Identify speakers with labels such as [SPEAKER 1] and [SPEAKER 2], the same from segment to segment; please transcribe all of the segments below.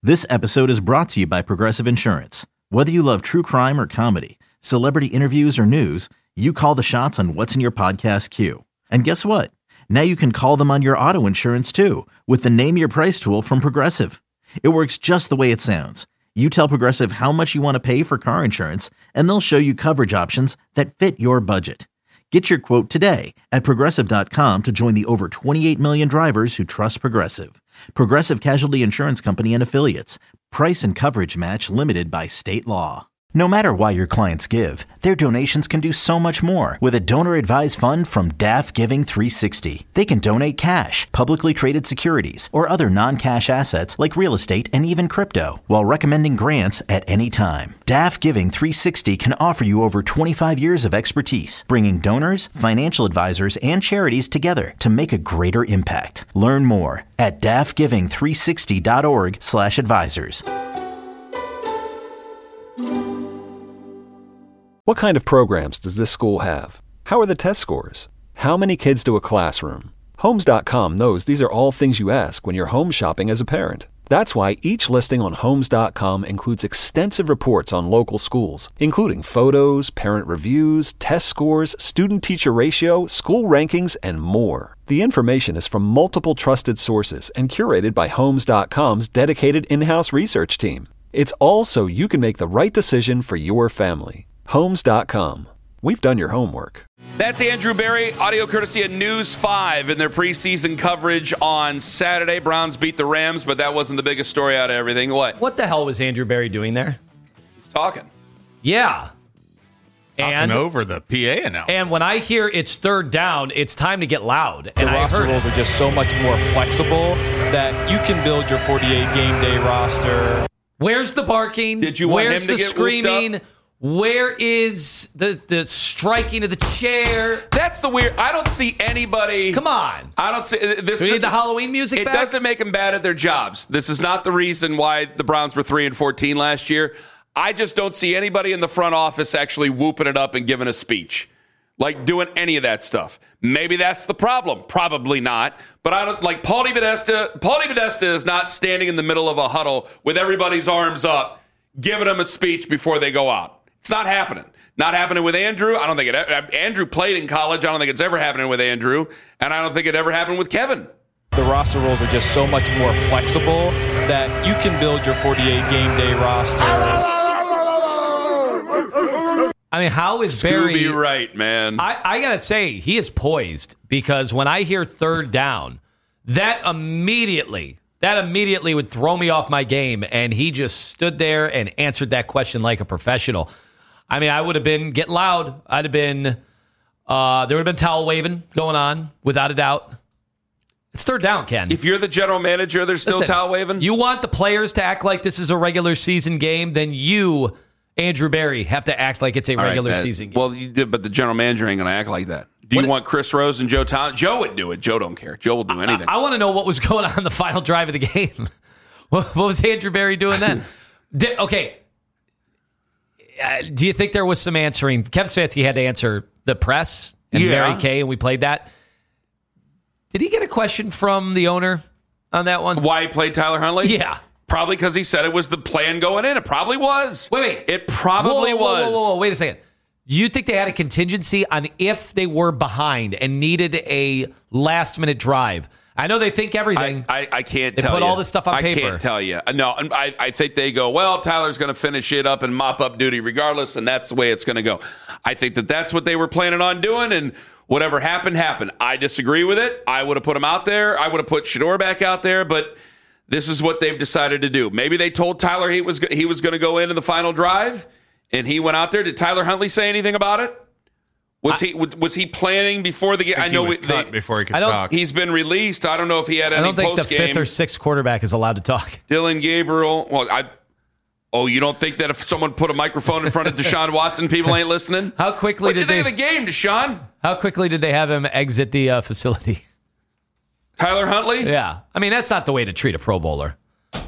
[SPEAKER 1] This episode is brought to you by Progressive Insurance. Whether you love true crime or comedy, celebrity interviews or news, you call the shots on what's in your podcast queue. And guess what? Now you can call them on your auto insurance too with the Name Your Price tool from Progressive. It works just the way it sounds. You tell Progressive how much you want to pay for car insurance, and they'll show you coverage options that fit your budget. Get your quote today at Progressive.com to join the over 28 million drivers who trust Progressive. Progressive Casualty Insurance Company and Affiliates. Price and coverage match limited by state law. No matter why your clients give, their donations can do so much more with a donor-advised fund from DAF Giving 360. They can donate cash, publicly traded securities, or other non-cash assets like real estate and even crypto, while recommending grants at any time. DAF Giving 360 can offer you over 25 years of expertise, bringing donors, financial advisors, and charities together to make a greater impact. Learn more at dafgiving360.org/advisors.
[SPEAKER 2] What kind of programs does this school have? How are the test scores? How many kids to a classroom? Homes.com knows these are all things you ask when you're home shopping as a parent. That's why each listing on Homes.com includes extensive reports on local schools, including photos, parent reviews, test scores, student-teacher ratio, school rankings, and more. The information is from multiple trusted sources and curated by Homes.com's dedicated in-house research team. It's all so you can make the right decision for your family. Homes.com. We've done your homework.
[SPEAKER 3] That's Andrew Berry, audio courtesy of News 5 in their preseason coverage on Saturday. Browns beat the Rams, but that wasn't the biggest story out of everything.
[SPEAKER 4] What the hell was Andrew Berry doing there?
[SPEAKER 3] He's talking.
[SPEAKER 4] Yeah.
[SPEAKER 5] Talking over the PA announcement.
[SPEAKER 4] And when I hear it's third down, it's time to get loud. And
[SPEAKER 6] the roster rules are just so much more flexible that you can build your 48 game day roster.
[SPEAKER 4] Where's the barking?
[SPEAKER 3] Did you want
[SPEAKER 4] Where's
[SPEAKER 3] him to
[SPEAKER 4] the
[SPEAKER 3] get
[SPEAKER 4] screaming? Where is the striking of the chair?
[SPEAKER 3] That's the weird. I don't see anybody.
[SPEAKER 4] Come on.
[SPEAKER 3] I don't see this.
[SPEAKER 4] Do we need the Halloween music back?
[SPEAKER 3] It doesn't make them bad at their jobs. This is not the reason why the Browns were 3-14 last year. I just don't see anybody in the front office actually whooping it up and giving a speech, like doing any of that stuff. Maybe that's the problem. Probably not. But I don't like Paulie Podesta. Paulie Podesta is not standing in the middle of a huddle with everybody's arms up, giving them a speech before they go out. It's not happening. Not happening with Andrew. I don't think Andrew played in college. I don't think it's ever happening with Andrew. And I don't think it ever happened with Kevin.
[SPEAKER 6] The roster rules are just so much more flexible that you can build your 48 game day roster.
[SPEAKER 4] I mean, how is Barry...
[SPEAKER 3] Scooby right, man.
[SPEAKER 4] I got to say, he is poised because when I hear third down, that immediately would throw me off my game, and he just stood there and answered that question like a professional. I mean, I would have been getting loud. I'd have been, there would have been towel waving going on, without a doubt. It's third down, Ken.
[SPEAKER 3] If you're the general manager, there's still towel waving?
[SPEAKER 4] You want the players to act like this is a regular season game, then you, Andrew Berry, have to act like it's a regular season game.
[SPEAKER 3] Well, you did, but the general manager ain't going to act like that. Do you want Chris Rose and Joe Thomas? Joe would do it. Joe don't care. Joe will do anything.
[SPEAKER 4] I want to know what was going on the final drive of the game. What was Andrew Berry doing then? Okay. Do you think there was some answering? Kevin Stefanski had to answer the press and Mary Kay, and we played that. Did he get a question from the owner on that one?
[SPEAKER 3] Why he played Tyler Huntley?
[SPEAKER 4] Yeah.
[SPEAKER 3] Probably because he said it was the plan going in. It probably was.
[SPEAKER 4] Wait.
[SPEAKER 3] It probably was.
[SPEAKER 4] Whoa. Wait a second. You think they had a contingency on if they were behind and needed a last-minute drive? I know they think everything.
[SPEAKER 3] I can't tell you.
[SPEAKER 4] They put all this stuff on paper.
[SPEAKER 3] I can't tell you. No, I think they go, well, Tyler's going to finish it up and mop up duty regardless, and that's the way it's going to go. I think that's what they were planning on doing, and whatever happened, happened. I disagree with it. I would have put him out there. I would have put Shedeur back out there, but this is what they've decided to do. Maybe they told Tyler he was going to go into the final drive, and he went out there. Did Tyler Huntley say anything about it? Was he planning before the game? I know
[SPEAKER 5] he was cut before he could talk.
[SPEAKER 3] He's been released. I don't know if he had any post-game.
[SPEAKER 4] I don't think the fifth or sixth quarterback is allowed to talk.
[SPEAKER 3] Dylan Gabriel. Well, you don't think that if someone put a microphone in front of Deshaun Watson, people ain't listening?
[SPEAKER 4] How quickly did they
[SPEAKER 3] think of the game, Deshaun?
[SPEAKER 4] How quickly did they have him exit the facility?
[SPEAKER 3] Tyler Huntley?
[SPEAKER 4] Yeah. I mean, that's not the way to treat a Pro Bowler.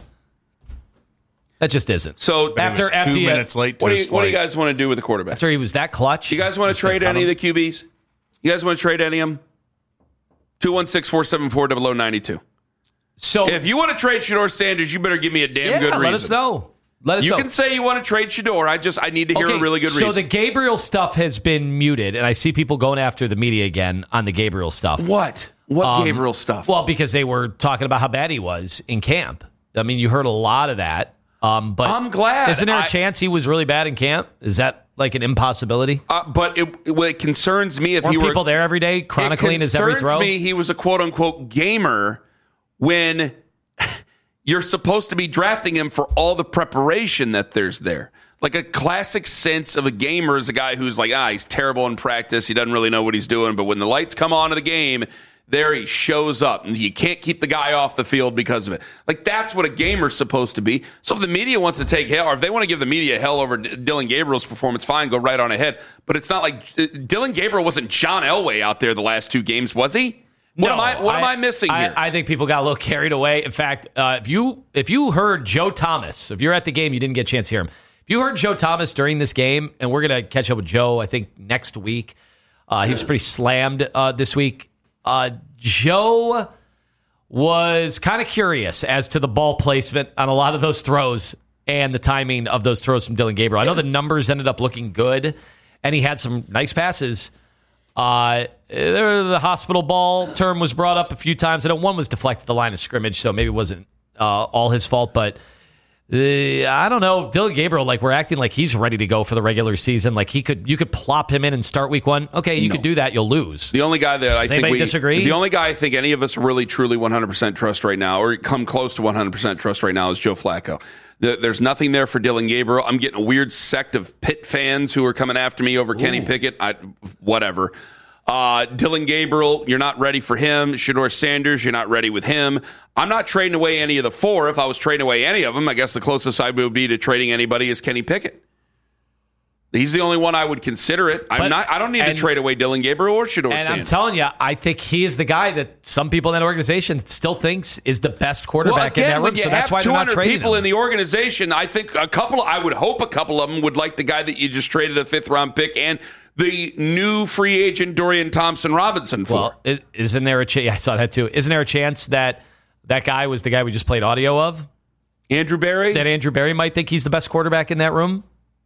[SPEAKER 4] That just isn't.
[SPEAKER 3] So
[SPEAKER 5] after 2 minutes late,
[SPEAKER 3] what do you guys want to do with the quarterback?
[SPEAKER 4] After he was that clutch,
[SPEAKER 3] you guys want to trade any of the QBs? You guys want to trade any of them? 216-474-0092.
[SPEAKER 4] So
[SPEAKER 3] if you want to trade Shedeur Sanders, you better give me a damn good reason.
[SPEAKER 4] Let us know.
[SPEAKER 3] You can say you want to trade Shedeur. I need to hear a really good reason.
[SPEAKER 4] So the Gabriel stuff has been muted, and I see people going after the media again on the Gabriel stuff.
[SPEAKER 3] What? What Gabriel stuff?
[SPEAKER 4] Well, because they were talking about how bad he was in camp. I mean, you heard a lot of that. But
[SPEAKER 3] I'm glad.
[SPEAKER 4] Isn't there a chance he was really bad in camp? Is that like an impossibility?
[SPEAKER 3] But it concerns me if
[SPEAKER 4] Weren't
[SPEAKER 3] he were
[SPEAKER 4] people there every day chronicling his every throw.
[SPEAKER 3] It concerns me he was a quote unquote gamer when you're supposed to be drafting him for all the preparation that there's there. Like a classic sense of a gamer is a guy who's like, he's terrible in practice. He doesn't really know what he's doing. But when the lights come on in the game, there he shows up. And you can't keep the guy off the field because of it. Like, that's what a gamer's supposed to be. So if the media wants to take hell, or if they want to give the media hell over Dillon Gabriel's performance, fine, go right on ahead. But it's not like Dillon Gabriel wasn't John Elway out there the last 2 games, was he? What am I missing here?
[SPEAKER 4] I think people got a little carried away. In fact, if you heard Joe Thomas, if you're at the game, you didn't get a chance to hear him. If you heard Joe Thomas during this game, and we're going to catch up with Joe, I think, next week. He was pretty slammed this week. Joe was kind of curious as to the ball placement on a lot of those throws and the timing of those throws from Dillon Gabriel. I know the numbers ended up looking good, and he had some nice passes. The hospital ball term was brought up a few times. I know one was deflected the line of scrimmage, so maybe it wasn't all his fault, but I don't know. Dillon Gabriel, we're acting like he's ready to go for the regular season. Like you could plop him in and start week 1. Okay, you could do that. You'll lose.
[SPEAKER 3] The only guy that
[SPEAKER 4] Does anybody disagree?
[SPEAKER 3] The only guy I think any of us really truly 100% trust right now, or come close to 100% trust right now, is Joe Flacco. There's nothing there for Dillon Gabriel. I'm getting a weird sect of Pitt fans who are coming after me over Kenny Pickett. Whatever. Dillon Gabriel, you're not ready for him. Shedeur Sanders, you're not ready with him. I'm not trading away any of the 4. If I was trading away any of them, I guess the closest I would be to trading anybody is Kenny Pickett. He's the only one I would consider it. I don't need to trade away Dillon Gabriel or Shedeur Sanders.
[SPEAKER 4] And I'm telling you, I think he is the guy that some people in that organization still thinks is the best quarterback in that room. So that's why they're not trading
[SPEAKER 3] people
[SPEAKER 4] him.
[SPEAKER 3] In the organization, I think I would hope a couple of them would like the guy that you just traded a 5th-round pick and the new free agent Dorian Thompson-Robinson for.
[SPEAKER 4] Well, isn't there a chance? I saw that too. Isn't there a chance that guy was the guy we just played audio of?
[SPEAKER 3] Andrew Berry?
[SPEAKER 4] That Andrew Berry might think he's the best quarterback in that room?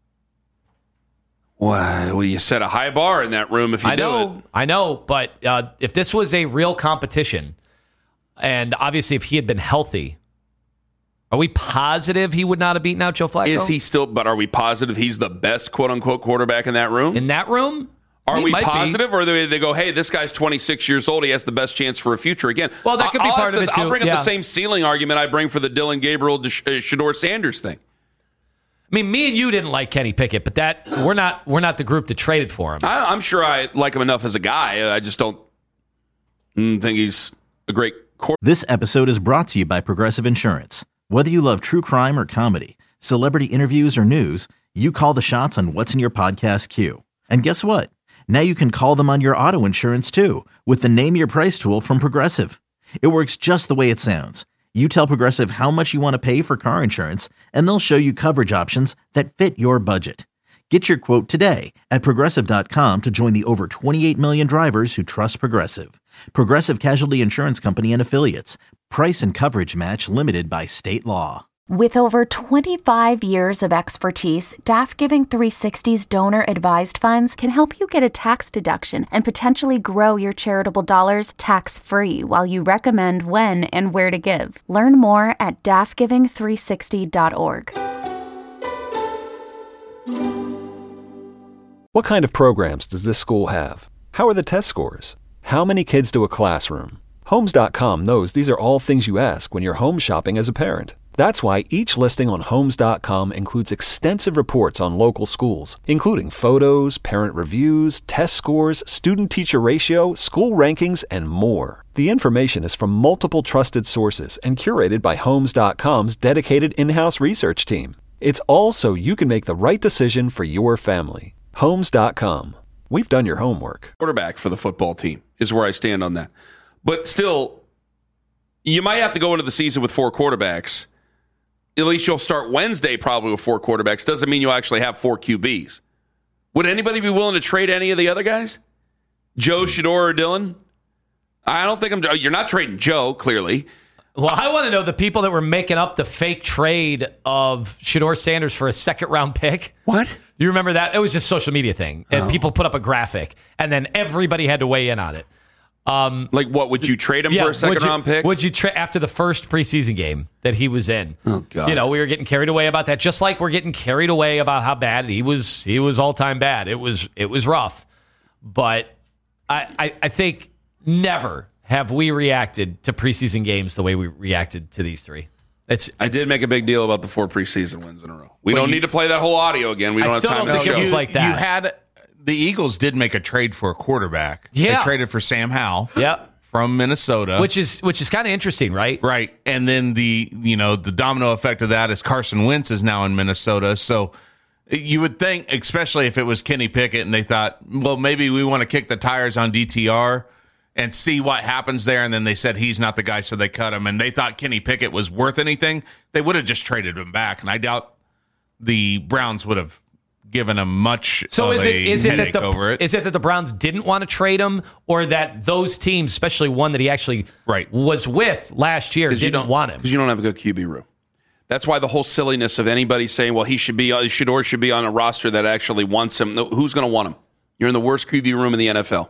[SPEAKER 3] Well, you set a high bar in that room if you do it.
[SPEAKER 4] I know, but if this was a real competition, and obviously if he had been healthy, are we positive he would not have beaten out Joe Flacco?
[SPEAKER 3] Is he still, but are we positive he's the best quote-unquote quarterback in that room?
[SPEAKER 4] In that room?
[SPEAKER 3] Are we positive, or they go, hey, this guy's 26 years old, he has the best chance for a future again?
[SPEAKER 4] Well, that could be part of it, too.
[SPEAKER 3] I'll bring up the same ceiling argument I bring for the Dillon Gabriel, Shedeur Sanders thing.
[SPEAKER 4] I mean, me and you didn't like Kenny Pickett, but we're not the group that traded for him.
[SPEAKER 3] I'm sure I like him enough as a guy. I just don't think he's a great quarterback.
[SPEAKER 1] This episode is brought to you by Progressive Insurance. Whether you love true crime or comedy, celebrity interviews or news, you call the shots on what's in your podcast queue. And guess what? Now you can call them on your auto insurance too with the Name Your Price tool from Progressive. It works just the way it sounds. You tell Progressive how much you want to pay for car insurance, and they'll show you coverage options that fit your budget. Get your quote today at Progressive.com to join the over 28 million drivers who trust Progressive. Progressive Casualty Insurance Company and Affiliates. Price and coverage match limited by state law.
[SPEAKER 7] With over 25 years of expertise, DAF Giving 360's donor-advised funds can help you get a tax deduction and potentially grow your charitable dollars tax-free while you recommend when and where to give. Learn more at dafgiving360.org.
[SPEAKER 2] What kind of programs does this school have? How are the test scores? How many kids do a classroom? Homes.com knows these are all things you ask when you're home shopping as a parent. That's why each listing on Homes.com includes extensive reports on local schools, including photos, parent reviews, test scores, student-teacher ratio, school rankings, and more. The information is from multiple trusted sources and curated by Homes.com's dedicated in-house research team. It's all so you can make the right decision for your family. Homes.com. We've done your homework.
[SPEAKER 3] Quarterback for the football team is where I stand on that. But still, you might have to go into the season with 4 quarterbacks. At least you'll start Wednesday probably with 4 quarterbacks. Doesn't mean you'll actually have 4 QBs. Would anybody be willing to trade any of the other guys? Joe, Shedeur, or Dillon? I don't think you're not trading Joe, clearly.
[SPEAKER 4] Well, I want to know the people that were making up the fake trade of Shedeur Sanders for a second-round pick.
[SPEAKER 3] What?
[SPEAKER 4] You remember that? It was just a social media thing. And people put up a graphic, and then everybody had to weigh in on it.
[SPEAKER 3] Like, what, would you trade him for a second-round pick?
[SPEAKER 4] Would you trade after the first preseason game that he was in?
[SPEAKER 3] Oh, God.
[SPEAKER 4] We were getting carried away about that, just like we're getting carried away about how bad he was. He was all-time bad. It was rough. But I think never have we reacted to preseason games the way we reacted to these three.
[SPEAKER 3] I did make a big deal about the 4 preseason wins in a row. We don't need to play that whole audio again. We don't have time to show.
[SPEAKER 4] It was like that.
[SPEAKER 5] You had the Eagles did make a trade for a quarterback.
[SPEAKER 4] Yeah.
[SPEAKER 5] They traded for Sam Howell.
[SPEAKER 4] Yep.
[SPEAKER 5] From Minnesota,
[SPEAKER 4] which is kind of interesting, right?
[SPEAKER 5] Right, and then the domino effect of that is Carson Wentz is now in Minnesota. So you would think, especially if it was Kenny Pickett, and they thought, well, maybe we want to kick the tires on DTR and see what happens there. And then they said he's not the guy, so they cut him. And they thought Kenny Pickett was worth anything. They would have just traded him back, and I doubt the Browns would have given him much of a headache over it.
[SPEAKER 4] Is it that the Browns didn't want to trade him, or that those teams, especially one that he actually was with last year, didn't want him?
[SPEAKER 3] Because you don't have a good QB room. That's why the whole silliness of anybody saying, well, Shedeur should be on a roster that actually wants him. Who's going to want him? You're in the worst QB room in the NFL.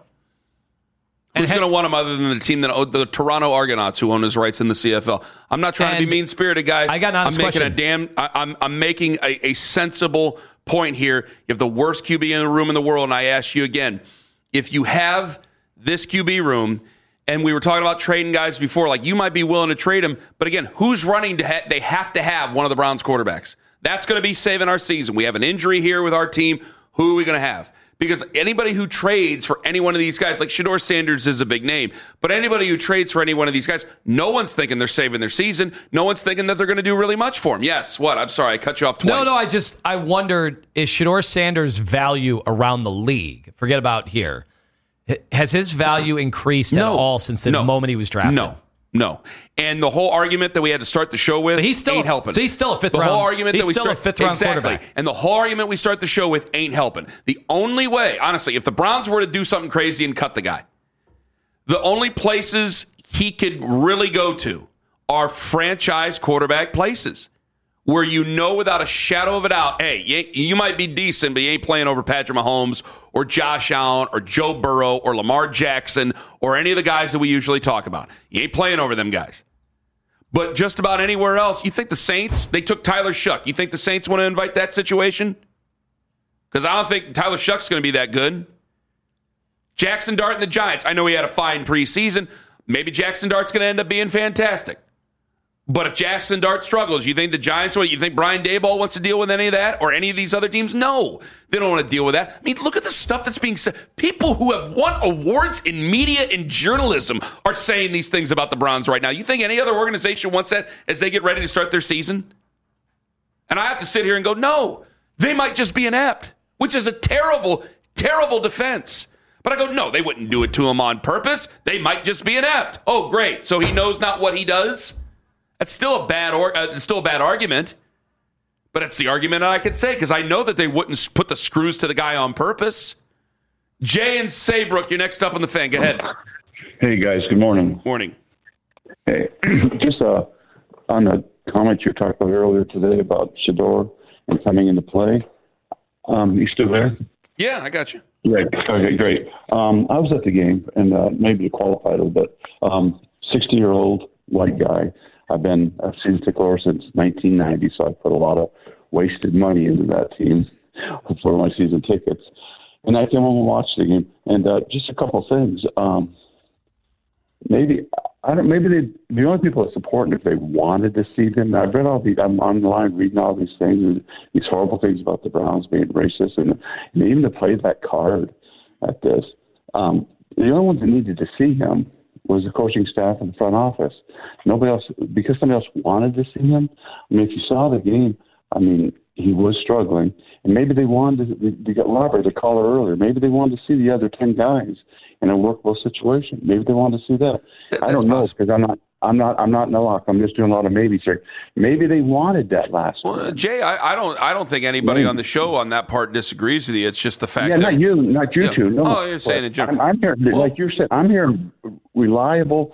[SPEAKER 3] Who's going to want him other than the team the Toronto Argonauts, who own his rights in the CFL? I'm not trying to be mean-spirited, guys.
[SPEAKER 4] I got an honest
[SPEAKER 3] question. I'm making a sensible point here. You have the worst QB in the room in the world, and I ask you again, if you have this QB room, and we were talking about trading guys before, like you might be willing to trade him, but again, who's running they have to have one of the Browns quarterbacks. That's going to be saving our season. We have an injury here with our team. Who are we going to have? Because anybody who trades for any one of these guys, like Shedeur Sanders is a big name, but anybody who trades for any one of these guys, no one's thinking they're saving their season. No one's thinking that they're going to do really much for him. Yes, what? I'm sorry, I cut you off twice.
[SPEAKER 4] No, I wondered, is Shedeur Sanders' value around the league, forget about here, has his value increased at all since the moment he was drafted?
[SPEAKER 3] No. And the whole argument that we had to start the show with ain't helping.
[SPEAKER 4] So he's still a fifth round.
[SPEAKER 3] The whole argument
[SPEAKER 4] he's still a fifth round quarterback.
[SPEAKER 3] And the whole argument we start the show with ain't helping. The only way, honestly, if the Browns were to do something crazy and cut the guy, the only places he could really go to are franchise quarterback places where you know without a shadow of a doubt, hey, you might be decent, but you ain't playing over Patrick Mahomes or Josh Allen or Joe Burrow or Lamar Jackson or any of the guys that we usually talk about. You ain't playing over them guys. But just about anywhere else, you think the Saints, they took Tyler Shuck. You think the Saints want to invite that situation? Because I don't think Tyler Shuck's going to be that good. Jackson Dart and the Giants, I know he had a fine preseason. Maybe Jackson Dart's going to end up being fantastic. But if Jackson Dart struggles, you think the Giants, you think Brian Daboll wants to deal with any of that or any of these other teams? No, they don't want to deal with that. I mean, look at the stuff that's being said. People who have won awards in media and journalism are saying these things about the Browns right now. You think any other organization wants that as they get ready to start their season? And I have to sit here and go, no, they might just be inept, which is a terrible, terrible defense. But I go, no, they wouldn't do it to him on purpose. They might just be inept. Oh, great. So he knows not what he does? That's still a bad argument, but it's the argument I could say because I know that they wouldn't put the screws to the guy on purpose. Jay and Saybrook, you're next up on the Fan. Go ahead.
[SPEAKER 8] Hey, guys. Good morning.
[SPEAKER 3] Morning.
[SPEAKER 8] Hey, just on the comment you talked about earlier today about Shedeur and coming into play. You still there?
[SPEAKER 3] Yeah, I got you.
[SPEAKER 8] Great. Okay, great. I was at the game, and maybe to qualify a little bit, 60-year-old white guy. I've been a season ticket holder since 1990, so I put a lot of wasted money into that team for my season tickets. And I came home and watched the game. And just a couple of things. Maybe the only people that support him if they wanted to see them. I've read I'm online reading all these things, these horrible things about the Browns being racist, and even to play that card at this. The only ones that needed to see him was the coaching staff and the front office. Nobody else, because somebody else wanted to see him. I mean, if you saw the game, I mean, he was struggling, and maybe they wanted to get Robert, the caller earlier. Maybe they wanted to see the other 10 guys in a workable situation. Maybe they wanted to see that. I don't know because I'm not no lock. I'm just doing a lot of maybes here. Maybe they wanted that last time.
[SPEAKER 3] Well, Jay, I don't think anybody on the show on that part disagrees with you. It's just the fact that
[SPEAKER 8] not you two. No,
[SPEAKER 3] you're saying it.
[SPEAKER 8] I'm hearing, like you said, I'm hearing reliable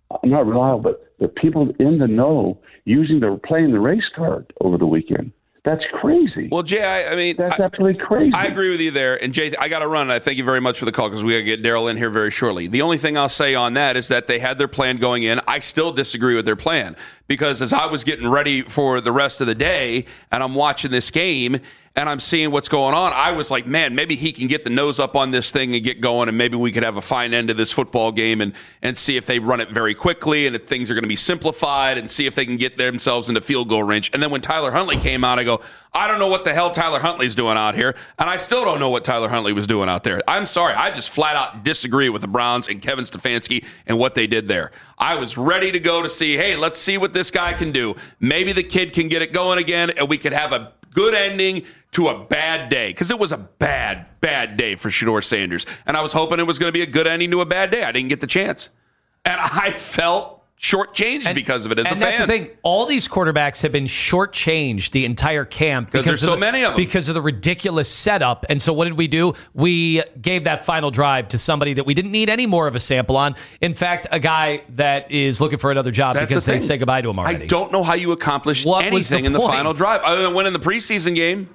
[SPEAKER 8] not reliable, but the people in the know playing the race card over the weekend. That's crazy.
[SPEAKER 3] Well, Jay, I mean,
[SPEAKER 8] that's absolutely crazy.
[SPEAKER 3] I agree with you there. And Jay, I got to run. I thank you very much for the call because we got to get Daryl in here very shortly. The only thing I'll say on that is that they had their plan going in. I still disagree with their plan because as I was getting ready for the rest of the day and I'm watching this game and I'm seeing what's going on, I was like, man, maybe he can get the nose up on this thing and get going, and maybe we could have a fine end to this football game and see if they run it very quickly and if things are going to be simplified and see if they can get themselves into field goal range. And then when Tyler Huntley came out, I go, I don't know what the hell Tyler Huntley's doing out here, and I still don't know what Tyler Huntley was doing out there. I'm sorry. I just flat out disagree with the Browns and Kevin Stefanski and what they did there. I was ready to go to see, hey, let's see what this guy can do. Maybe the kid can get it going again, and we could have a good ending to a bad day, because it was a bad day for Shedeur Sanders. And I was hoping it was going to be a good ending to a bad day. I didn't get the chance. And I felt shortchanged because of it as a fan.
[SPEAKER 4] And that's the thing. All these quarterbacks have been shortchanged the entire camp because
[SPEAKER 3] there's so many of them.
[SPEAKER 4] Because of the ridiculous setup. And so what did we do? We gave that final drive to somebody that we didn't need any more of a sample on. In fact, a guy that is looking for another job because they say goodbye to him already.
[SPEAKER 3] I don't know how you accomplished anything in the final drive other than winning the preseason game,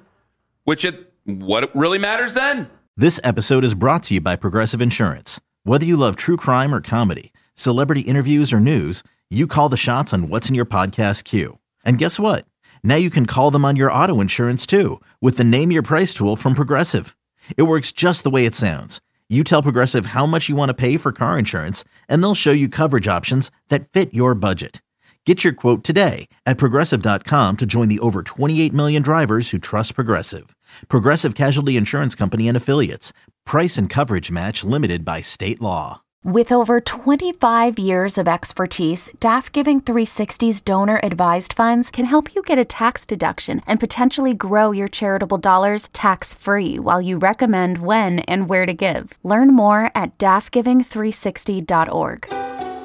[SPEAKER 3] what really matters then.
[SPEAKER 1] This episode is brought to you by Progressive Insurance. Whether you love true crime or comedy, celebrity interviews or news, you call the shots on what's in your podcast queue. And guess what? Now you can call them on your auto insurance too with the Name Your Price tool from Progressive. It works just the way it sounds. You tell Progressive how much you want to pay for car insurance, and they'll show you coverage options that fit your budget. Get your quote today at Progressive.com to join the over 28 million drivers who trust Progressive. Progressive Casualty Insurance Company and Affiliates. Price and coverage match limited by state law.
[SPEAKER 7] With over 25 years of expertise, DAF Giving 360's donor-advised funds can help you get a tax deduction and potentially grow your charitable dollars tax-free while you recommend when and where to give. Learn more at dafgiving360.org.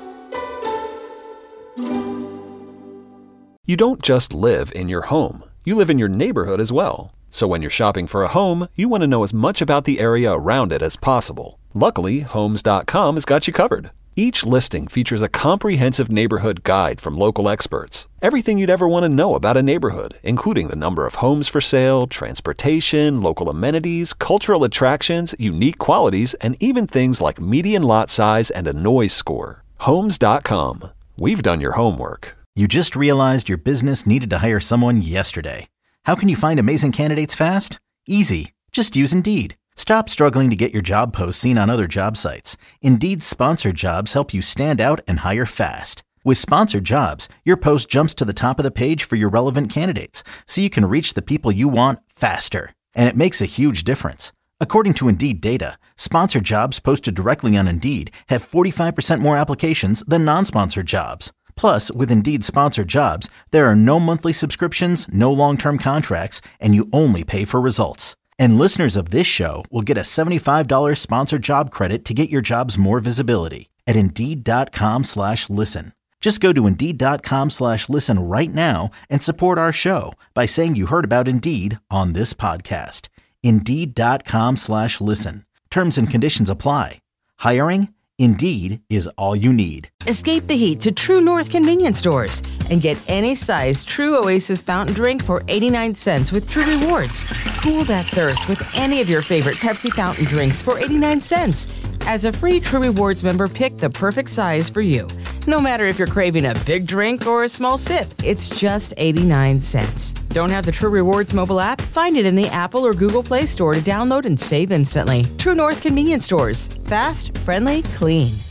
[SPEAKER 2] You don't just live in your home. You live in your neighborhood as well. So when you're shopping for a home, you want to know as much about the area around it as possible. Luckily, Homes.com has got you covered. Each listing features a comprehensive neighborhood guide from local experts. Everything you'd ever want to know about a neighborhood, including the number of homes for sale, transportation, local amenities, cultural attractions, unique qualities, and even things like median lot size and a noise score. Homes.com. We've done your homework.
[SPEAKER 1] You just realized your business needed to hire someone yesterday. How can you find amazing candidates fast? Easy. Just use Indeed. Stop struggling to get your job posts seen on other job sites. Indeed's sponsored jobs help you stand out and hire fast. With sponsored jobs, your post jumps to the top of the page for your relevant candidates, so you can reach the people you want faster. And it makes a huge difference. According to Indeed data, sponsored jobs posted directly on Indeed have 45% more applications than non-sponsored jobs. Plus, with Indeed sponsored jobs, there are no monthly subscriptions, no long-term contracts, and you only pay for results. And listeners of this show will get a $75 sponsored job credit to get your jobs more visibility at Indeed.com/listen. Just go to Indeed.com/listen right now and support our show by saying you heard about Indeed on this podcast. Indeed.com/listen. Terms and conditions apply. Hiring? Indeed is all you need.
[SPEAKER 9] Escape the heat to True North convenience stores and get any size True Oasis fountain drink for 89 cents with True Rewards. Cool that thirst with any of your favorite Pepsi fountain drinks for 89 cents. As a free True Rewards member, pick the perfect size for you. No matter if you're craving a big drink or a small sip, it's just 89 cents. Don't have the True Rewards mobile app? Find it in the Apple or Google Play Store to download and save instantly. True North convenience stores. Fast, friendly, clean.